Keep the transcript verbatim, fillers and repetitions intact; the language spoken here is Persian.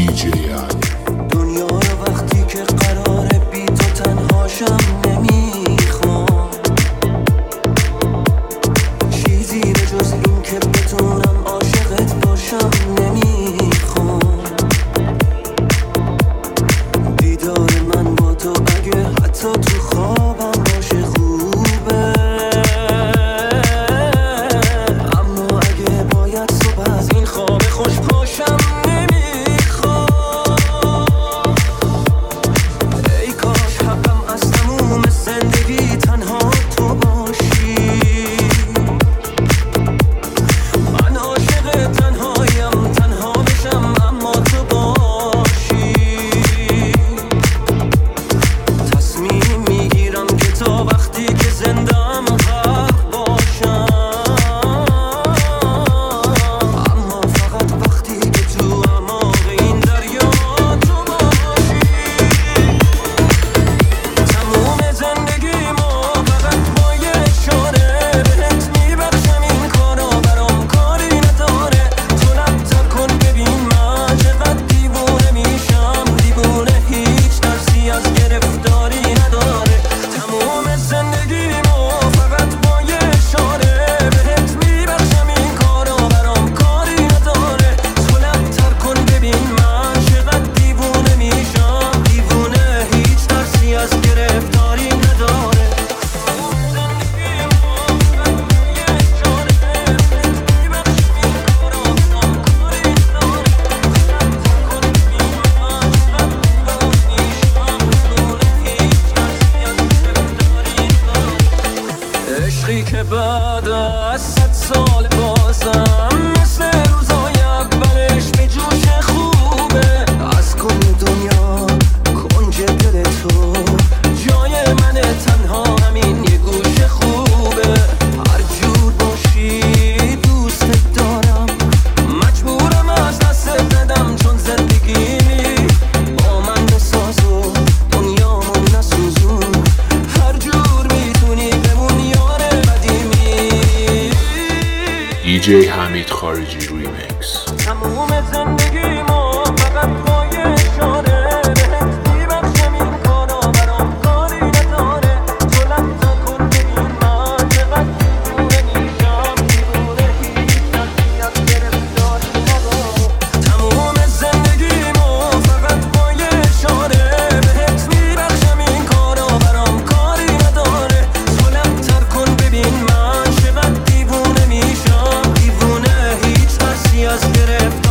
دیجی دنیا رو وقتی که قراره بی تو تنهاشم نمیخوام، چیزی به جز این که بتونم عاشقت باشم نمیخوام. دیدار من با تو اگه حتی تو خوابم باشه خوبه، اما اگه باید صبح از این خواب خوش پاشم نمیخوام. ای کاش حقم از تموم زندگی تنها تو باشی. من عاشق تنهایم، تنها بشم اما تو باشی. تصمیم میگیرم که تا وقتی که زندم غرق باشم، اما فقط وقتی که تو اعماق این دریا تو باشی. تموم زندگیمو فقط با یه اشاره بهت میبخشم، این کارا برام کاری نداره. تو لب‌تر کن ببین من چقدر دیوونه میشم، دیوونه هیچ ترسی از گرفتاری نداره. تموم زندگیمو فقط با یه اشاره بهت میبخشم، این کارا برام کاری نداره. تو لب‌تر کن ببین من چقدر دیوونه میشم، دیوونه هیچ ترسی از گرفتاری نداره. عشقی که بعد از صد سال بازم مثل روزای اولش به جوش خوبه. از کل دنیا کنج دل تو جای من تنها همین یه گوش خوبه. هر جور باشی دوست دارم، مجبورم از دست بدم چون زندگیمی با من بساز و دنیامو نسوزون. هر جور میتونی بمون یار قدیمی. دیجی حمید خارجی ریمیکس. تموم زندگیمو فقط با یه اشاره بهت میبخشم، این کارا برام کاری نداره. تو لب‌تر کن ببین من چقدر دیوونه میشم، دیوونه هیچ ترسی از گرفتاری نداره. تموم زندگیمو فقط با یه اشاره بهت میبخشم، این کارا برام کاری نداره. تو لب‌تر کن ببین من چقدر دیوونه میشم، دیوونه هیچ ترسی از گرفتاری